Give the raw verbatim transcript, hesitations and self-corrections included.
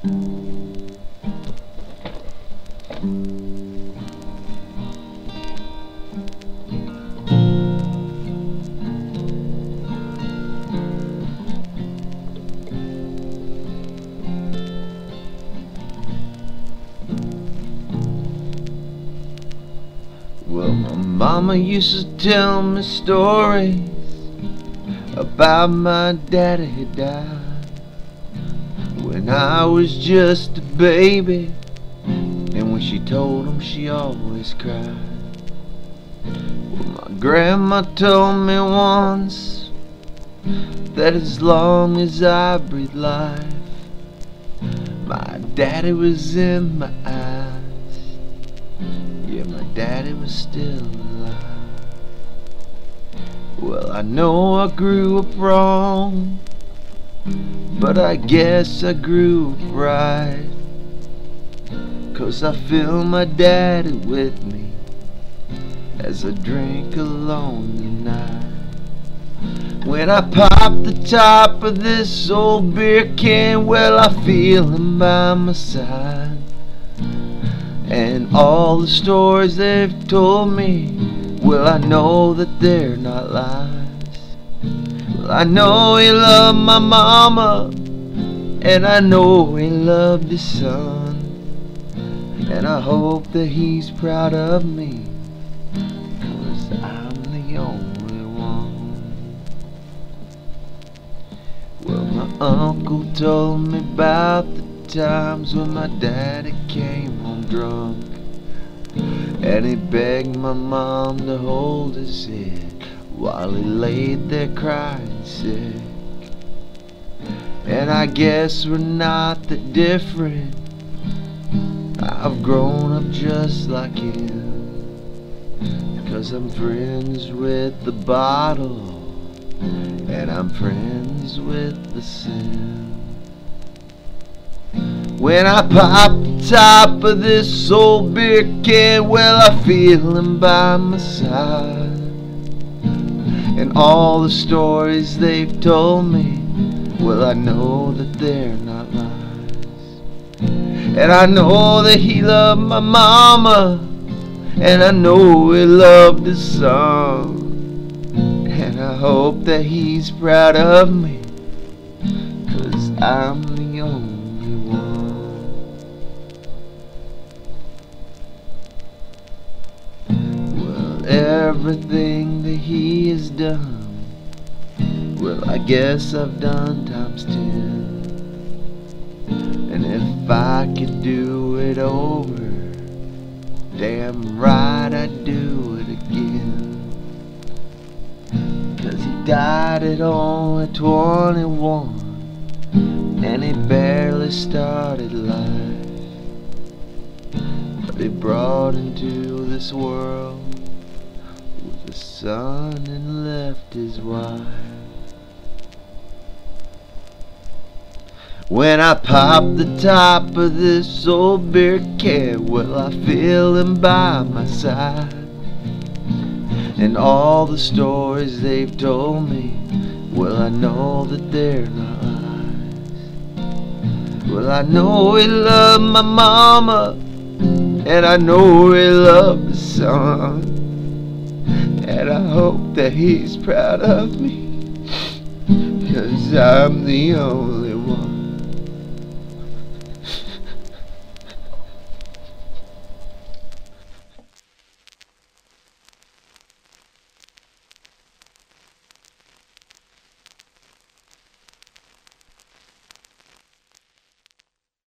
Well, my mama used to tell me stories about my daddy who died when I was just a baby, and when she told him she always cried. Well, my grandma told me once that as long as I breathe life, my daddy was in my eyes. Yeah, my daddy was still alive. Well, I know I grew up wrong, but I guess I grew up right, 'cause I feel my daddy with me as I drink alone tonight. When I pop the top of this old beer can, well, I feel him by my side. And all the stories they've told me, well, I know that they're not lies. Well, I know he loved my mama, and I know he loved his son, and I hope that he's proud of me, 'cause I'm the only one. Well, my uncle told me about the times when my daddy came home drunk, and he begged my mom to hold his head while he laid there crying sick. And I guess we're not that different. I've grown up just like him, 'cause I'm friends with the bottle, and I'm friends with the sin. When I pop the top of this old beer can, well, I feel him by my side. And all the stories they've told me, well, I know that they're not lies. And I know that he loved my mama, and I know he loved his son, and I hope that he's proud of me, 'cause I'm the only one. Everything that he has done, well, I guess I've done times ten. And if I could do it over, damn right I'd do it again. 'Cause he died at only twenty-one, and he barely started life, but he brought into this world with a son and left his wife. When I pop the top of this old beer can, well, I feel him by my side. And all the stories they've told me, well, I know that they're not lies. Well, I know he loved my mama, and I know he loved his son, and I hope that he's proud of me, 'cause I'm the only